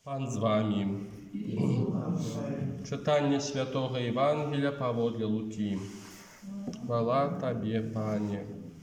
Пан з вами. Читання Святого Євангелія паводле Луки. Хвала Табе, Пане.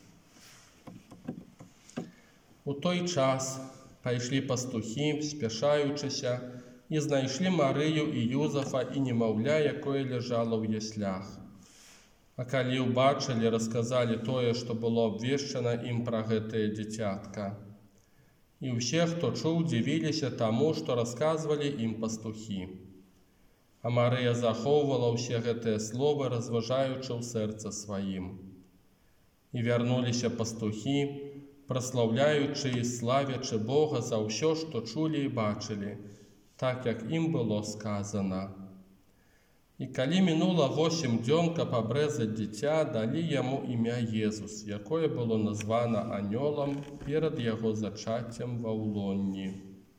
У той час пайшлі пастухи, спяшаючыся, і знайшлі Марыю і Юзафа і немаўля, якое ляжала ў яслях. А калі ўбачылі, расказалі тое, што было абвешчана ім пра гэтае дзіцятка. І ўсе, хто чуў, дзівіліся таму, што расказвалі ім пастухі. А Марыя захоўвала ўсе гэтыя словы, разважаючы ў сэрцы сваім. І вярнуліся пастухі, праслаўляючы і славячы Бога за ўсё, што чулі і бачылі, так як ім было сказана. І калі мінула 8 дзён, каб абрэзаць дзіця, далі яму імя Езус, якое было названа анёлам перад яго зачаццем ва ўлонні.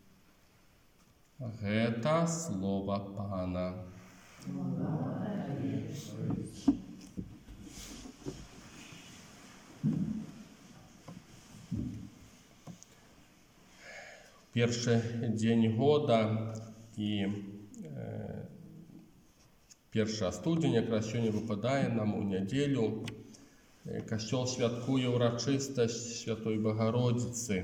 Гэта слова Пана. Першы дзень года і 1 студзеня, якраз сёння выпадае нам у нядзелю. Касцёл святкуе ўрачыстасць Святой Багародзіцы.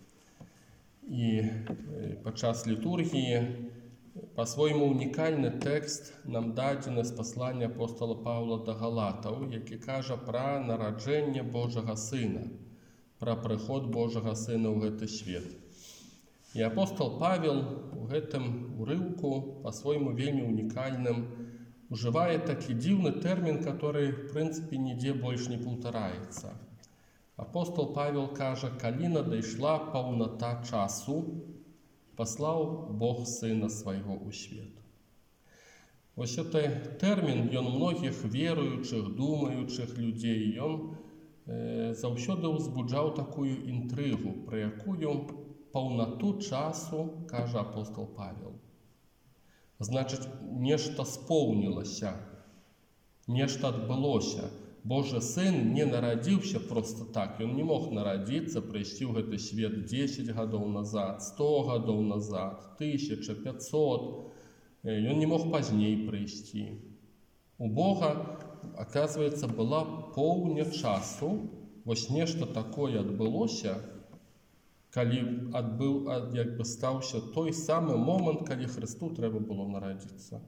І падчас літургіі па-свойму унікальны тэкст нам дадзены з паслання апостола Паўла да Галатаў, які кажа пра нараджэнне Божага Сына, пра прыход Божага Сына ў гэты свет. І апостол Павел у гэтым урыўку па-свойму вельмі унікальным ужывае такі дзіўны тэрмін, который, в прынцыпе, нідзе больш не паўтараецца. Апостол Павел кажа, калі надышла паўната часу, паслаў Бог Сына свайго ў свет. Вось гэты тэрмін, ён многіх веруючых, думаючых людзей, ён заўсёды ўзбуджаў такую інтрыгу, пра якую паўнату часу, кажа апостол Павел. Значыць, нешта споўнілася, нешта адбылося. Божы Сын не нарадзіўся проста так. Ён не мог нарадзіцца, прыйсці ў гэты свет 10 гадоў назад, 100 гадоў назад, 1500. Ён не мог пазней прыйсці. У Бога, аказваецца, была поўня часу. Вось нешта такое адбылося, калі стаўся той самы момант, калі Хрысту трэба было нарадзіцца.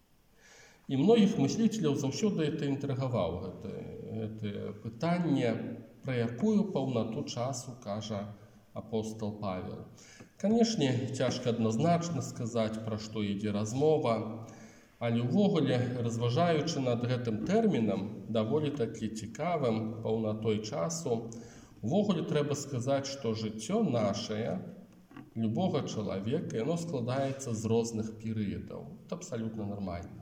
І многіх мысліцеляў заўсёды это інтрыгаваў, гэтае пытанне, пра якую паўнату часу кажа апостол Павел. Канешне, цяжка адназначна сказаць, пра што ідзе размова, але ўвогуле, разважаючы над гэтым тэрмінам, даволі такі цікавым паўнатой часу, увогуле трэба сказаць, што жыццё нашае, любога чалавека, яно складаецца з розных перыядаў. Это абсалютна нармальна.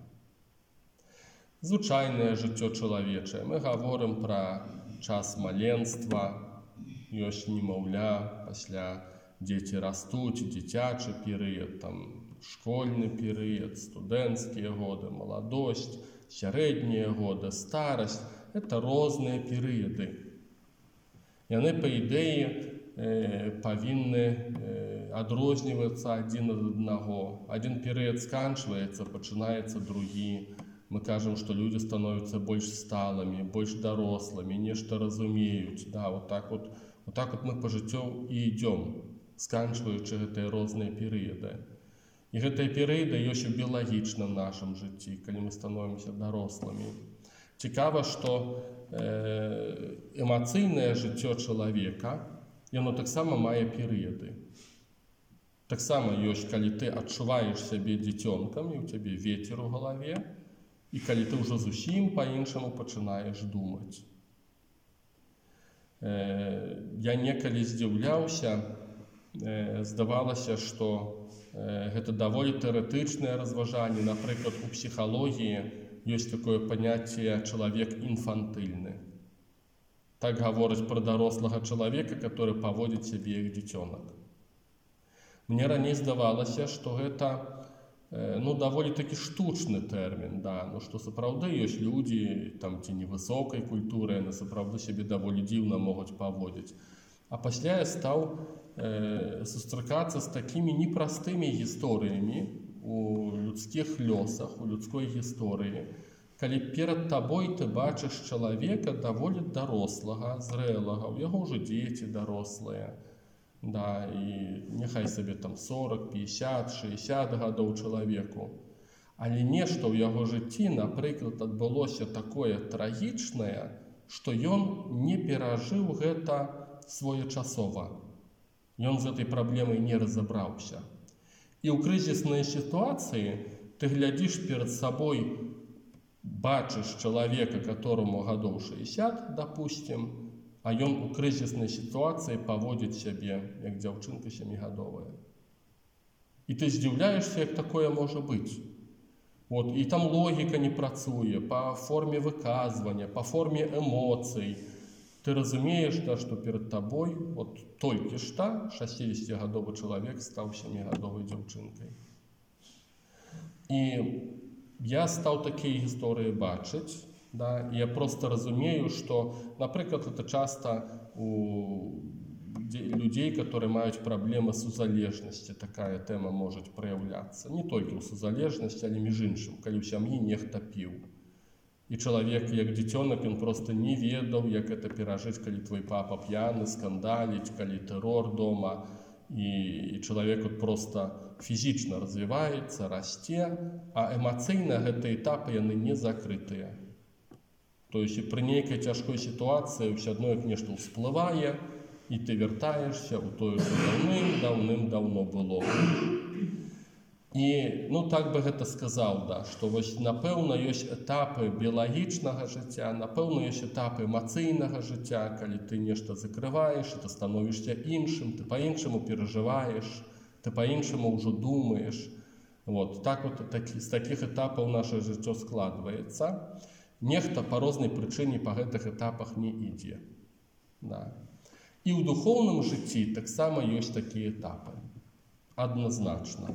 Звычайнае жыццё чалавечае. Мы гаворым пра час маленства, ёсць немаўля, пасля дзеці растуць, дзіцячы перыяд, школьны перыяд, студэнцкія годы, маладосць, сярэднія годы, старасць. Это розныя перыяды. Яны, па ідэі, павінны адрознівацца адзін ад аднаго. Адзін перыяд сканчваецца, пачынаецца другі. Мы кажам, што людзі становяцца больш сталымі, больш дарослымі, нешта разумеюць. Вот так вот мы па жыццю і ідём, сканчваючы гэтыя розныя перыяды. І гэтыя перыяды ёсць у біялагічным нашым жыцці, калі мы становімся дарослымі. Цікава, што эмацыйнае жыццё чалавека, яно таксама мае перыяды. Таксама ёсць, калі ты адчуваеш сябе дзіцёнкам, і ў цябе вецер у галаве, і калі ты ўжо зусім па-іншаму пачынаеш думаць. Я некалі здзіўляўся, здавалася, што гэта даволі тэарэтычнае разважанне. Напрыклад, у псіхалогіі ёсць такое паняцце чалавек інфантыльны. Так гавораць пра дарослага чалавека, который паводзіць сябе як дзіцёнак. Мне раней здавалася, што гэта даволі такі штучны тэрмін, што сапраўды ёсць людзі ці невысокай культуры, яны сапраўды сябе даволі дзіўна могуць паводзіць. А пасля я стаў сустракацца з такімі непростымі гісторыямі у людскіх лёсах, у людской гісторыі, калі перад табой ты бачыш чалавека даволі дарослага, зрэлага, у яго ўжо дзеці дарослыя, да, і няхай сабе там 40, 50, 60 гадоў чалавеку. Але нешта ў яго жыцці, напрыклад, адбылося такое трагічнае, што ён не перажыў гэта своечасова. Ён з гэтай праблемай не разабраўся. І ў крызіснай сітуацыі ты глядзіш перад сабой, бачыш чалавека, которому гадоў 60, допустим, а ён у крызіснай сітуацыі паводзіць сябе, як дзяўчынка 7гадовая. І ты здзіўляешся, як такое можа быць. Вот, і там логіка не працуе па форме выказвання, па форме эмоцый. Ты разумееш, да, што перад табой вот, толькі што 60гадовы чалавек стаў 7гадовай дзяўчынкай. І я стаў такія гісторыі бачыць, да, і я проста разумею, што, напрыклад, это часта у людзей, которые маюць праблемы з сузалежнасці, такая тэма можа праяўляцца. Не толькі ў сузалежнасці, але між іншым, калі ў сям'і нехта піў. І чалавек, як дзіцёнак, ён проста не ведаў, як гэта перажыць, калі твой папа п'яны, скандаліць, калі тэрор дома. І чалавек проста фізічна развіваецца, расце, а эмацыйна гэтыя этапы яны не закрытыя. То есть пры нейкай цяжкой сітуацыі ўсё адно як нешта ўсплывае, і ты вяртаешся ў тое, што даўным-даўно было. І, так бы гэта сказаў, да, што вось, напэўна, ёсць этапы біялагічнага жыцця, напэўна, ёсць этапы эмацыйнага жыцця, калі ты нешта закрываеш, ты становішся іншым, ты па-іншаму перажываеш, ты па-іншаму ўжо думаеш. Вот, так вот, з такіх этапаў наша жыццё складваецца. Нехта па рознай прычыне па гэтых этапах не ідзе. Да. І ў духоўным жыцці таксама ёсць такія этапы. Адназначна.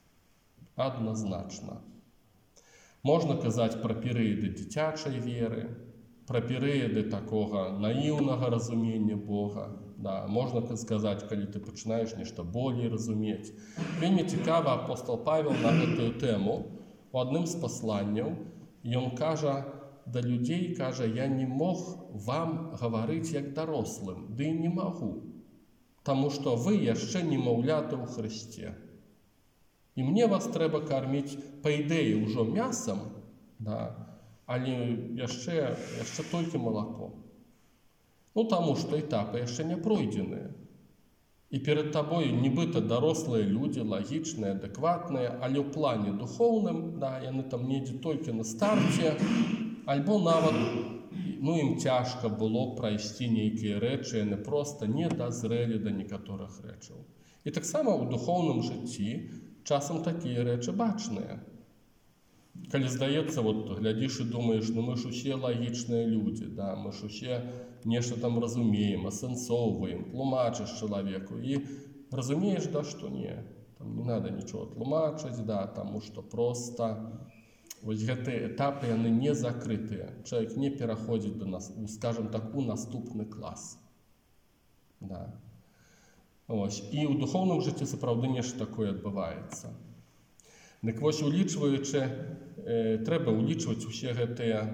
Адназначна. Можна казаць пра перыяды дзіцячай веры, пра перыяды такога наіўнага разумення Бога. Да, можна сказаць, калі ты пачынаеш нешта болей разумець. Вельмі цікава апостол Павел на гэтую тэму. У адным з пасланняў ён кажа да людзей, кажа, я не мог вам гаварыць як дарослым, ды і не магу, таму што вы яшчэ немаўляты ў Хрысце. І мне вас трэба карміць, па ідэі, ўжо мясам, да, але яшчэ толькі малаком. Таму што этапы яшчэ не пройдзеныя. І перад табой нібыта дарослыя людзі, лагічныя, адэкватныя, але ў плане духоўным, да, яны там недзе толькі на старце, альбо нават, ім цяжка было прайсці нейкія рэчы, яны проста не дазрэлі да некаторых рэчаў. І таксама ў духоўным жыцці часам такія рэчы бачныя. Калі здаецца, глядзіш і думаеш, мы ж усе лагічныя людзі, да, мы ж усе нешта там разумеем, асэнсоўваем, тлумачыш чалавеку і разумееш, да, што не, там не надо нічого тлумачыць, да, таму што проста вось гэтыя этапы, яны не закрытыя. Чалавек не пераходзіць до нас, скажем так, у наступны клас. Да. Ось. І ў духоўным жыцці сапраўды нешта такое адбываецца. Дык вось улічваючы, трэба улічваць усе гэтыя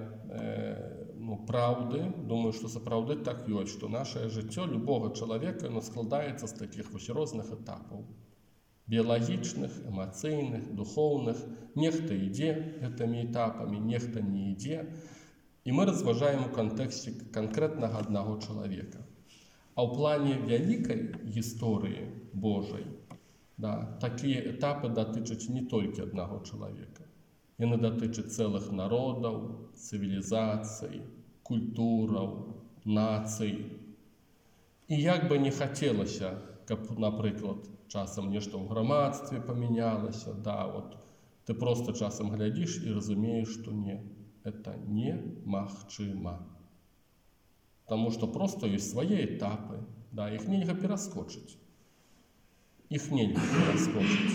праўды. Думаю, што сапраўды так ёсць, што нашае жыццё любога чалавека складаецца з такіх вось розных этапаў. Біялагічных, эмацыйных, духоўных. Нехта ідзе гэтымі этапамі, нехта не ідзе. І мы разважаем у кантэксце канкрэтнага аднаго чалавека. А ў плане вялікай гісторыі Божай, да, такія этапы датычаць не толькі аднаго чалавека. Яны датычаць цэлых народаў, цывілізацый, культураў, нацый. І як бы не хацелася, каб, напрыклад, часам нешта ў грамадстве памянялася, да, ты проста часам глядзіш і разумееш, што не, это немагчыма. Таму што проста ёсць свае этапы, да, іх нельга пераскочыць. Іх нельга пераскочыць.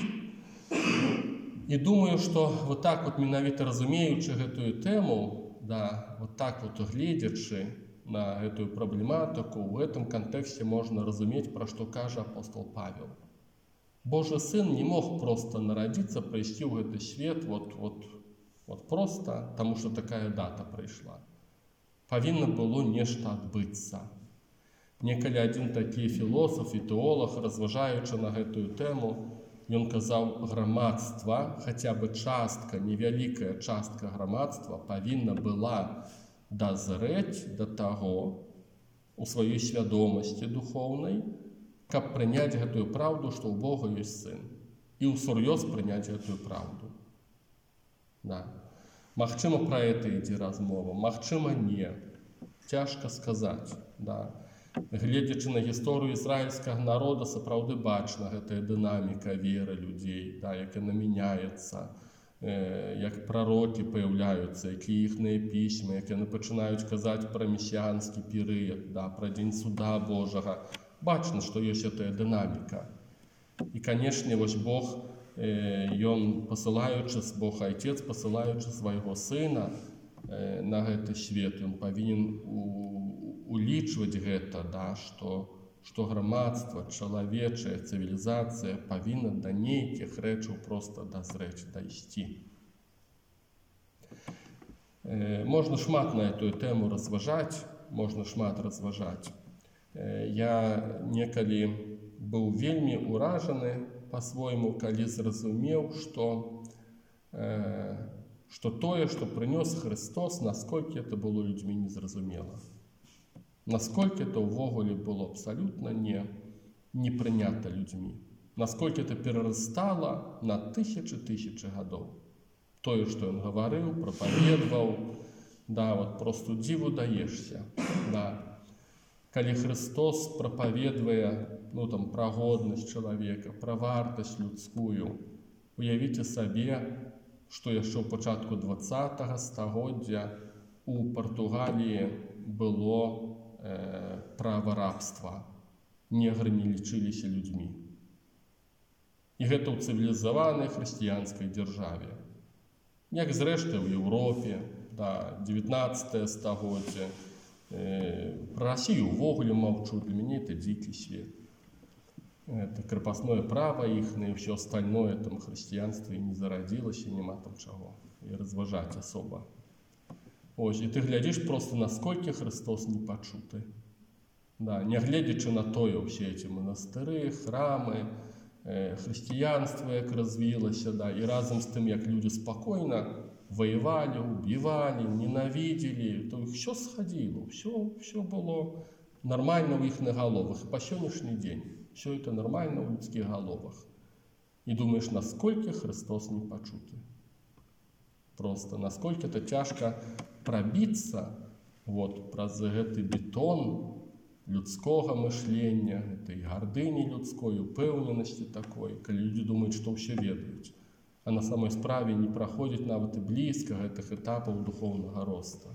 І думаю, што вот так вот менавіта разумеючы гэтую тэму, да, вот так вот гледзячы, на гэтую праблематыку, у гэтым кантэксце можна разумець, пра што кажа апостол Павел. Божы сын не мог проста нарадзіцца, прыйсці ў гэты свет вот проста, таму што такая дата прыйшла. Павінна было нешта адбыцца. Некалі адзін такі філосаф і тэолог, разважаючы на гэтую тэму, ён казаў, грамадства, хаця бы частка, невялікая частка грамадства павінна была дазрэць да таго у сваёй свядомасці духоўнай, каб прыняць гэтую праўду, што ў Бога ёсць сын, і ўсур'ёз прыняць гэтую праўду. Да. Магчыма, пра гэта ідзе размова, магчыма, не. Цяжка сказаць. Да. Гледзячы на гісторыю ізраільскага народа, сапраўды бачна гэтая дынаміка веры людзей, да, як яна мяняецца, як прарокі паяўляюцца, якія іхныя пісьмы, як яны пачынаюць казаць пра месіянскі перыяд, да, пра дзень суда Божага. Бачна, што ёсць гэтая дынаміка. І, канешне, вось Бог, ён пасылаючы, Бог Айцец, пасылаючы свайго сына на гэты свет, ён павінен улічваць гэта, да, што грамадства, чалавечая цывілізацыя павінна да нейкіх рэчаў проста дазрэць, дайсці. Можна шмат на эту тэму разважаць, можна шмат разважаць. Я некалі быў вельмі ўражаны па-свойму, калі зразумеў, што тое, што прынёс Христос, насколькі это было людзьмі незразумела. Насколькі это ўвогуле было абсалютна не прынята людзьмі. Насколькі это перарастала на тысячы гадоў. Тое, што ён гаварыў, прапаведаваў, да, вот просто дзіву даешся. Да. Калі Христос прапаведвае, пра годнасць чалавека, пра вартасць людскую, уявіце сабе, што яшчэ ў пачатку 20-го стагоддзя у Партугаліі было права рабства. Негры не лічыліся людзьмі. І гэта ў цывілізаванай хрысціянскай дзяржаве. Як зрэшты ў Еўропе, да, 19 стагоддзе. Пра Расію ўвогуле маўчу, для мяне это дзікі свет. Это крапасное права іхнае, ўсё остальное там хрысціянства і не зарадзілася, няма там чаго. І разважаць асоба. Ось, і ты глядзіш просто, насколькі Христос не пачуты. Да, нягледзячы на тое, ўсе эти манастыры, храмы, хрысціянства, як развілася, да, і разам з тым, як людзі спакойна воевали, убивали, ненавидели, то все сходило, все было нормально в их головах. И по сегодняшний день все это нормально в людских головах. И думаешь, насколько Христос не почуты. Просто насколько это тяжко пробиться вот праз гэты бетон людского мышления, этой гордыни людской, упэўненасці такой, калі люди думают, что все ведаюць. А на самой справе не праходзіць нават і блізка гэтых этапаў духоўнага роста.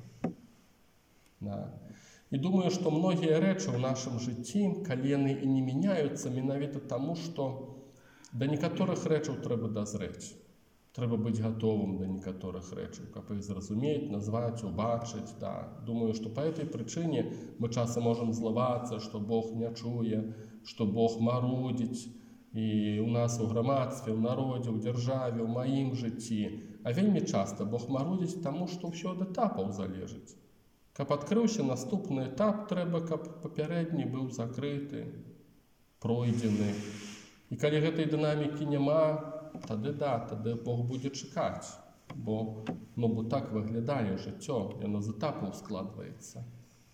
Да. І думаю, што многія рэчы ў нашым жыцці, калі яны і не мяняюцца, менавіта таму, што да некаторых рэчаў трэба дазрэць. Трэба быць гатовым да некаторых рэчаў, каб іх зразумець, назваць, убачыць. Да. Думаю, што па этой прычыне мы часам можам злавацца, што Бог не чуе, што Бог марудзіць, і у нас у грамадстве, у народзе, у дзяржаве, у маім жыцці. А вельмі часта Бог марудзіць таму, што ўсё ад этапаў залежыць. Каб адкрыўся наступны этап, трэба, каб папярэдні быў закрыты, пройдзены. І калі гэтай дынамікі няма, тады Бог будзе чакаць. Бо так выглядае жыццё, яно з этапаў складваецца.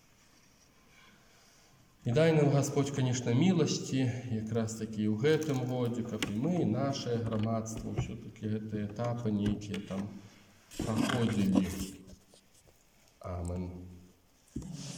І дай нам Господь, конечно, милости, якраз таки ў гэтым годзе, каб і мы, і наше грамадство, ўсё-таки гэтыя этапы нейкія там праходзілі. Амен.